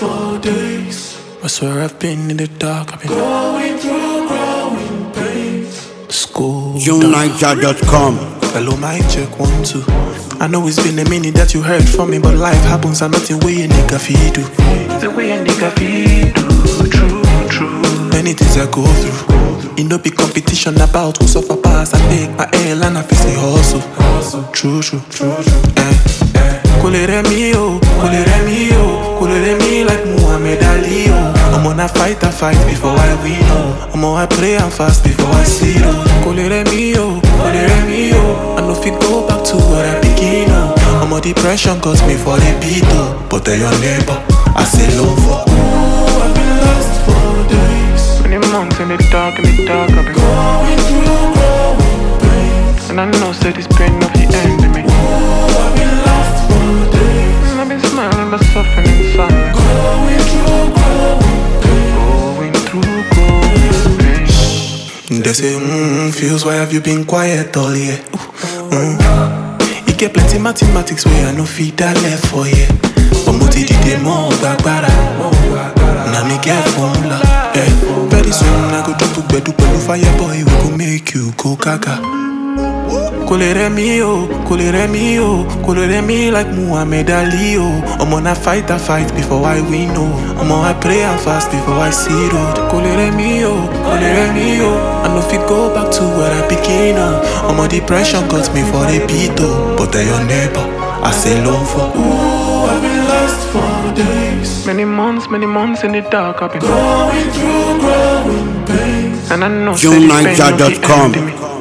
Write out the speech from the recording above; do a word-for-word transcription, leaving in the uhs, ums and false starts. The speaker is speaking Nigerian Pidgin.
for days. I swear I've been in the dark. I've been going through growing pains. School. June Niger dot com. Hello, my check one two. I know it's been a minute that you heard from me, but life happens and nothing way a nigga feed do. The way a nigga feed do. True, true. Many things I go through. It no be competition about who suffer pass. I take my L and I face the hustle. True, true, true, true. Eh, eh. Colere mi oh, colere mi oh, colere mi like Muhammad Ali oh. I'm on a fight, I fight before I win oh. I'm on I pray and fast before I see oh. Colere mi oh, colere mi oh. I know if you go back to where I begin oh. I'm on depression cause me for the beat oh. But tell your neighbor, I say love for. Ooh, I've been lost for days. Many months in the dark, in the dark I've been going through growing pains. And I know say this pain no the end of me. Ooh, I've been lost for days. And I've been smiling but suffering inside. Going through growing pains. Going through growing pains. They say, mm, feels why have you been quiet all year? Mm. You get plenty mathematics where I no feed that left for you. But mo ti dide mo gbagbara. Now me get formula. Eh. Very soon I go drop a bed to fire boy. We go make you go gaga. Colere mi oh, colere mi oh, colere mi like Muhammad Ali oh. I'm on a fight, I fight before I win oh. I'm on I pray and fast before I see road. Colere mi oh, colere mi oh. I know if you go back to where I begin oh. I'm on depression got me for the beat oh. But tell your neighbor, I say love for. Ooh, I've been lost for days. Many months, many months in the dark I've been going through growing pains. and I know June Niger dot com.